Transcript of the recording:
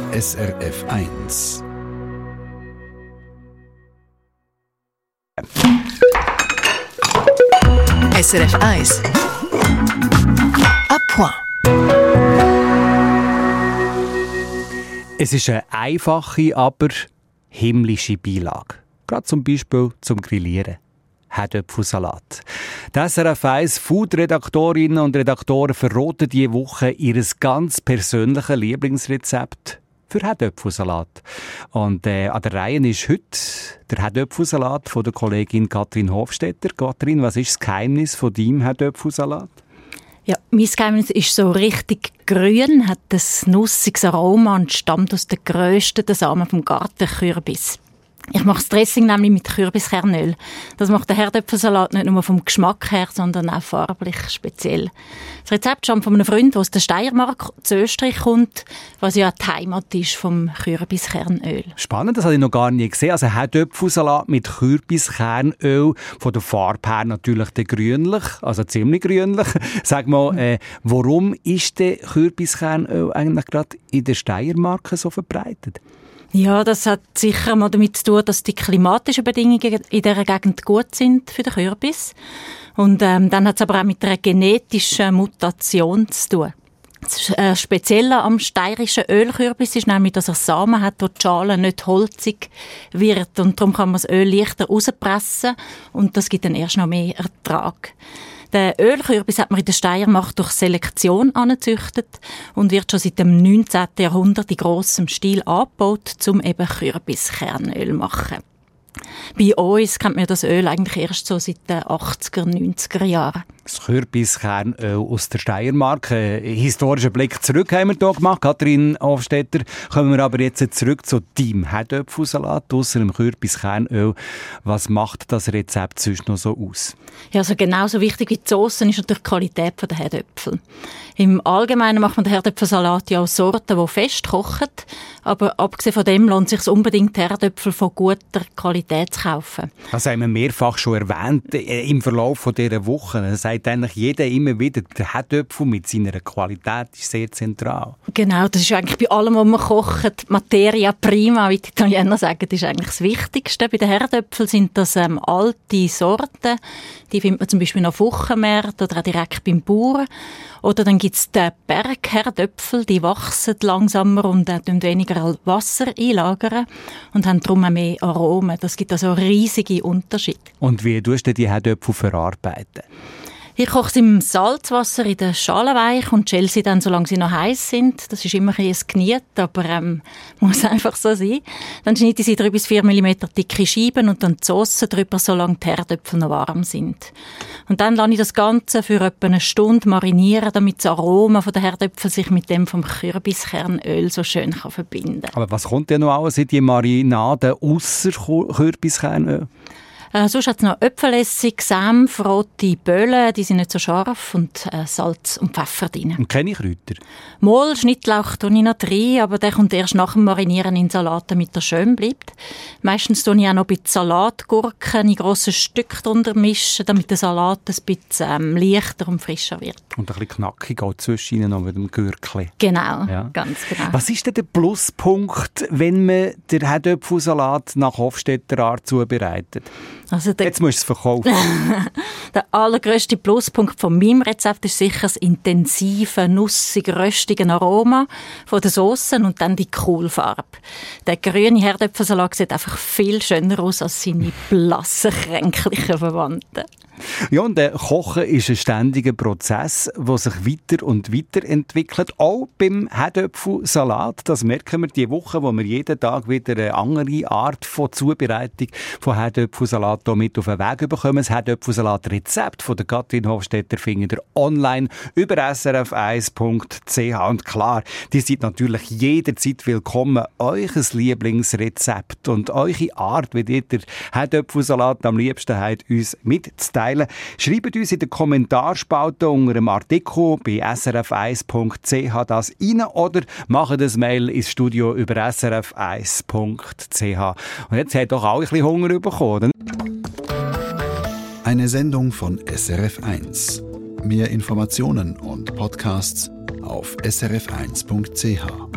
SRF 1. SRF 1. À point. Es ist eine einfache, aber himmlische Beilage. Gerade zum Beispiel zum Grillieren. Herdöpfelsalat. Die SRF 1 Food-Redaktorinnen und Redaktoren verraten diese Woche ihr ganz persönliches Lieblingsrezept für Herdöpfelsalat. Und an der Reihe ist heute der Herdöpfelsalat von der Kollegin Katrin Hofstetter. Katrin, was ist das Geheimnis von deinem Herdöpfelsalat? Ja, mein Geheimnis ist so richtig grün, hat ein nussiges Aroma und stammt aus den grössten Samen vom Gartenkürbis. Ich mache das Dressing nämlich mit Kürbiskernöl. Das macht den Herdöpfelsalat nicht nur vom Geschmack her, sondern auch farblich speziell. Das Rezept stammt von einem Freund, der aus der Steiermark zu Österreich kommt, was ja die Heimat ist vom Kürbiskernöl. Spannend, das habe ich noch gar nie gesehen. Also Herdöpfelsalat mit Kürbiskernöl, von der Farbe her natürlich der grünlich, also ziemlich grünlich. Sag mal, warum ist der Kürbiskernöl eigentlich gerade in der Steiermark so verbreitet? Ja, das hat sicher mal damit zu tun, dass die klimatischen Bedingungen in dieser Gegend gut sind für den Kürbis. Und dann hat es aber auch mit einer genetischen Mutation zu tun. Das Spezielle am steirischen Ölkürbis ist nämlich, dass er Samen hat, wo die Schale nicht holzig wird. Und darum kann man das Öl leichter rauspressen und das gibt dann erst noch mehr Ertrag. Den Ölkürbis hat man in der Steiermark durch Selektion angezüchtet und wird schon seit dem 19. Jahrhundert in grossem Stil angebaut, um eben Kürbiskernöl zu machen. Bei uns kennt man das Öl eigentlich erst so seit den 80er, 90er Jahren. Das Kürbiskernöl aus der Steiermark. Historischen Blick zurück haben wir hier gemacht. Katrin Hofstetter, kommen wir aber jetzt zurück zu deinem Herdöpfelsalat ausser dem Kürbiskernöl. Was macht das Rezept sonst noch so aus? Ja, also genauso wichtig wie die Sauce ist natürlich die Qualität der Herdöpfel. Im Allgemeinen macht man den Herdöpfelsalat ja aus Sorten, die fest kochen. Aber abgesehen von dem lohnt es sich unbedingt, Herdöpfel von guter Qualität zu kaufen. Das haben wir mehrfach schon erwähnt im Verlauf dieser Woche. Das sagt eigentlich jeder immer wieder, der Herdöpfel mit seiner Qualität ist sehr zentral. Genau, das ist eigentlich bei allem, was man kocht, Materia prima, wie die Italiener sagen, das ist eigentlich das Wichtigste. Bei den Herdöpfeln sind das alte Sorten, die findet man zum Beispiel auf Wochenmärkten oder auch direkt beim Bauern. Oder dann gibt es die Bergherdöpfel, die wachsen langsamer und weniger Wasser einlagern und haben darum auch mehr Aromen. Das gibt also riesige Unterschiede. Und wie tust du die Herdöpfel verarbeiten? Ich koche sie im Salzwasser in der Schale weich und schäle sie dann, solange sie noch heiß sind. Das ist immer ein Gniet, aber muss einfach so sein. Dann schneide ich sie 3 bis 4 mm dicke Scheiben und dann die Sauce drüber, solange die Herdöpfel noch warm sind. Und dann lasse ich das Ganze für etwa eine Stunde marinieren, damit das Aroma der Herdöpfel sich mit dem vom Kürbiskernöl so schön verbinden kann. Aber was kommt denn noch alles in die Marinade ausser Kürbiskernöl? Sonst hat es noch Äpfelessig, Senf, rote Böhlen, die sind nicht so scharf, und Salz und Pfeffer drin. Und keine Kräuter? Mal Schnittlauch tue ich noch rein, aber der kommt erst nach dem Marinieren in den Salat, damit er schön bleibt. Meistens tue ich auch noch ein bisschen Salatgurken in grossen Stücken drunter mischen, damit der Salat ein bisschen leichter und frischer wird. Und ein bisschen knackig auch zwischen noch mit dem Gürkli. Genau, ja. Ganz genau. Was ist denn der Pluspunkt, wenn man den Herdöpfelsalat nach Hofstetter Art zubereitet? Also jetzt musst du es verkaufen. Der allergrösste Pluspunkt von meinem Rezept ist sicher das intensive, nussig-röstige Aroma von den Soßen und dann die Kohlfarbe. Der grüne Herdöpfelsalat sieht einfach viel schöner aus als seine blassen, kränklichen Verwandten. Ja, und der Kochen ist ein ständiger Prozess, der sich weiter und weiter entwickelt. Auch beim Herdöpfelsalat. Das merken wir diese Woche, wo wir jeden Tag wieder eine andere Art von Zubereitung von Herdöpfelsalat mit auf den Weg bekommen. Das Herdöpfelsalat-Rezept von der Katrin Hofstetter findet ihr online über srf1.ch. Und klar, die seid natürlich jederzeit willkommen, euch ein Lieblingsrezept und eure Art, wie ihr den Herdöpfelsalat am liebsten habt, uns mitzuteilen. Schreibt uns in der Kommentarspalte unter dem Artikel bei srf1.ch das rein oder macht ein Mail ins Studio über srf1.ch. Und jetzt habt doch alle ein bisschen Hunger bekommen. Eine Sendung von SRF 1. Mehr Informationen und Podcasts auf srf1.ch.